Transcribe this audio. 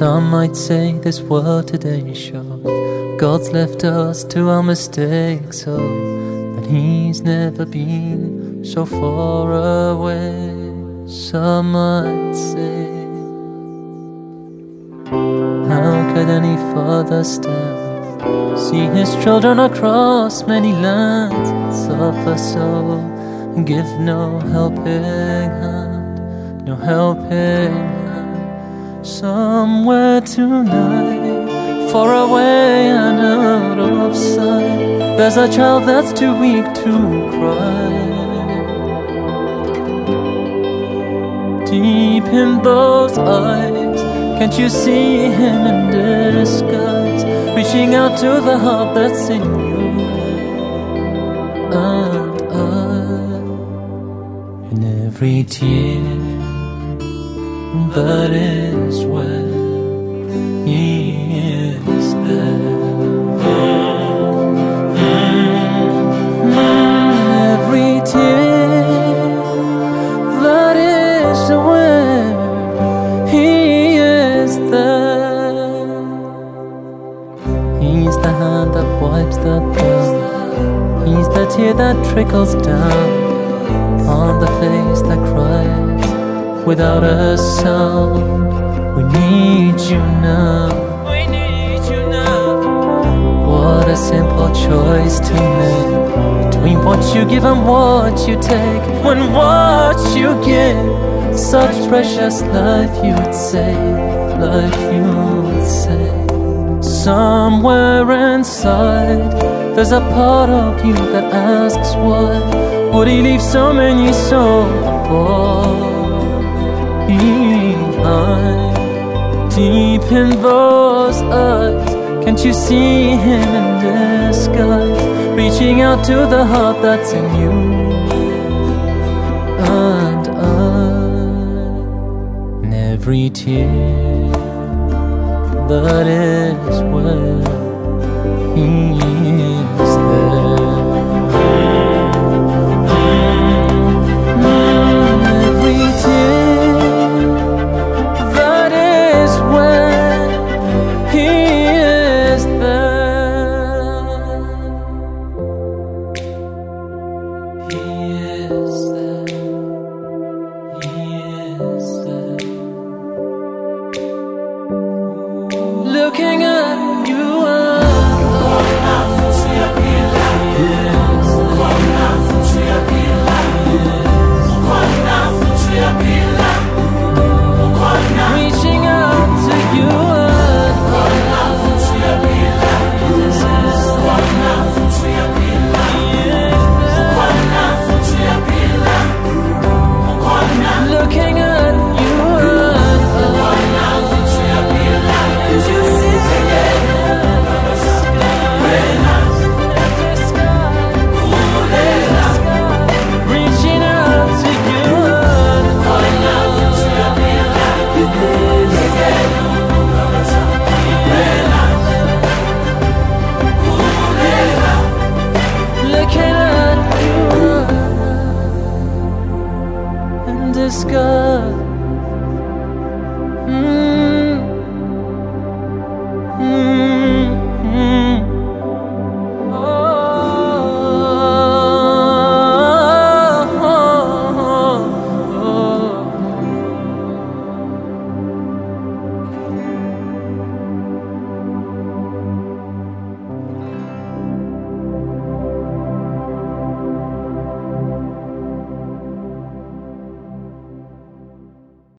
Some might say this world today shows God's left us to our mistakes, so that He's never been so far away. Some might say, how could any father stand, see his children across many lands, suffer so, and give no helping hand, no helping hand. Somewhere tonight, far away and out of sight, there's a child that's too weak to cry. Deep in those eyes, can't you see him in disguise, reaching out to the heart that's in you and I. In every tear that is where He is there. Every tear that is where He is there. He's the hand that wipes the pain, He's the tear that trickles down on the face that cries without a sound. We need you now. We need you now. What a simple choice to make, between what you give and what you take. When what you give, such precious life you would save, life you would save. Somewhere inside, there's a part of you that asks why would He leave so many so far behind. Deep in those eyes, can't you see Him in disguise, reaching out to the heart that's in you and I. In every tear, that is where He